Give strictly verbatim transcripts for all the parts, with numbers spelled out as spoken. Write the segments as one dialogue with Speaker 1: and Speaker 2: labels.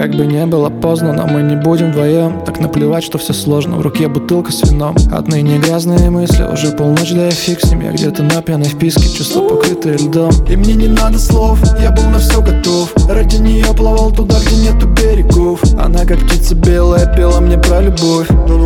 Speaker 1: Как бы не было поздно, но мы не будем вдвоем. Так наплевать, что все сложно, в руке бутылка с вином. Отныне грязные мысли, уже полночь, да я фиг с ним. Я где-то на пьяной вписке, чувства покрытые льдом. И мне не надо слов, я был на все готов. Ради нее плавал туда, где нету берегов. Она как птица белая, пела мне про любовь.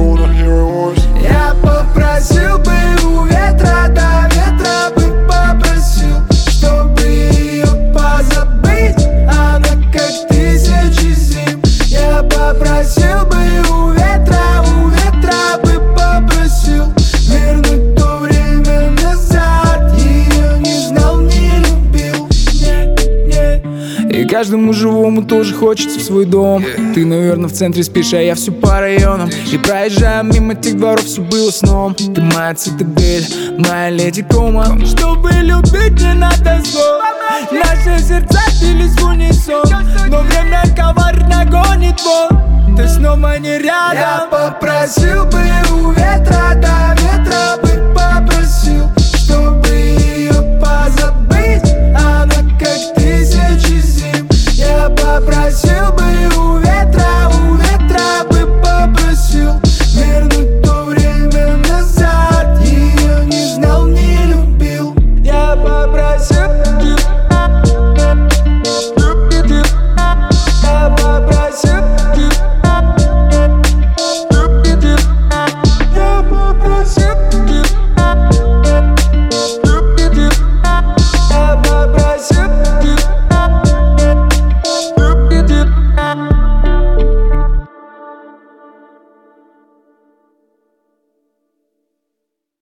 Speaker 2: Я попросил бы у ветра, да ветра бы попросил, чтобы ее позабыть. Она как тысячи зим. Я попросил бы у ветра, у ветра бы попросил вернуть то время назад. Ее не знал, не любил, не, не.
Speaker 3: И каждому живому тоже хочется в свой дом. Ты, наверное, в центре спишь, а я всю по районам. И проезжая мимо тех дворов, все было сном. Ты моя цитадель, моя леди кома. Чтобы любить, не надо слов. Наши сердца бились в унисон, но время коварно гонит вон. Ты снова не рядом.
Speaker 2: Я попросил бы у ветра, да ветра бы попросил